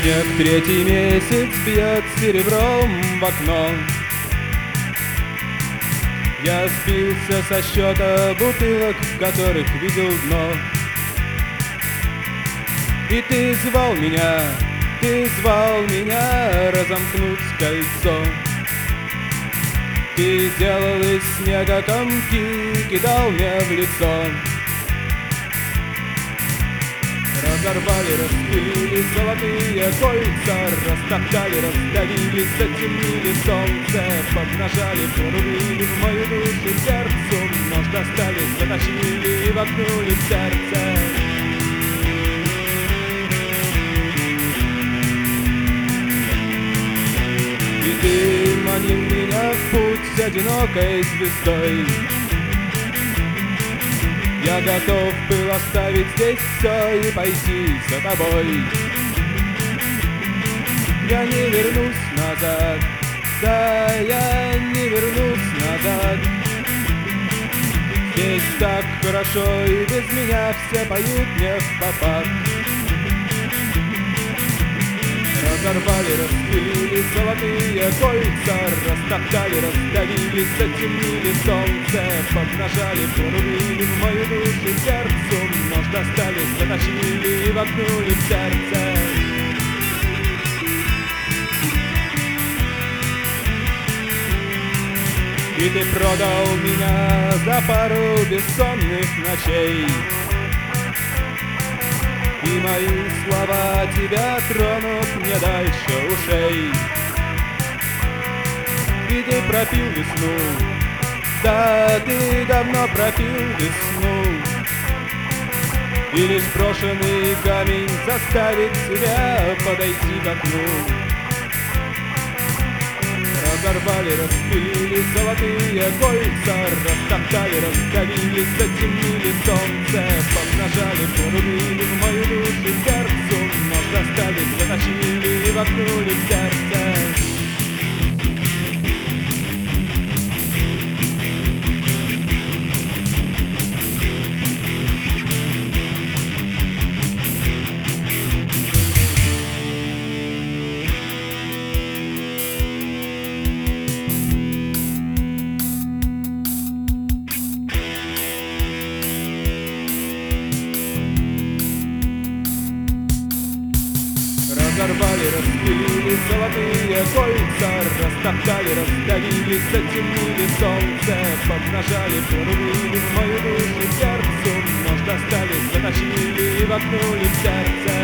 Снег третий месяц бьет серебром в окно. Я сбился со счета бутылок, в которых видел дно. И ты звал меня разомкнуть кольцо. Ты делал из снега комки, кидал мне в лицо. Разорвали, распылили золотые кольца, растоптали, раздавили, затемнили солнце, поднажали, прорубили в мою душу сердцу, нож достали, затащили и воткнули в сердце. И ты манил меня в путь одинокой звездой. Я готов был оставить здесь все и пойти за тобой. Я не вернусь назад, да, я не вернусь назад. Здесь так хорошо, и без меня все поют мне в попад. Разорвали, распылили золотые кольца, растоптали, раздавили, затемнили солнце, поднажали, прорубили в мою душу сердцу, нож достали, затащили и воткнули в сердце. И ты продал меня за пару бессонных ночей. И мои слова тебя тронут не дальше ушей. И ты пропил весну, да, ты давно пропил весну. И лишь брошенный камень заставит тебя подойти к окну. Разорвали, распылили золотые кольца, растоптали, раздавили, затемнили солнце, поднажали, прорубили в мою душу сердцу, нож достали, затащили и воткнули в сердце. Разорвали, распилили золотые кольца, растоптали, раздавили, затемнили солнце, поднажали, прорубили в мою душу сердцу, нож достали, затащили и воткнули в сердце.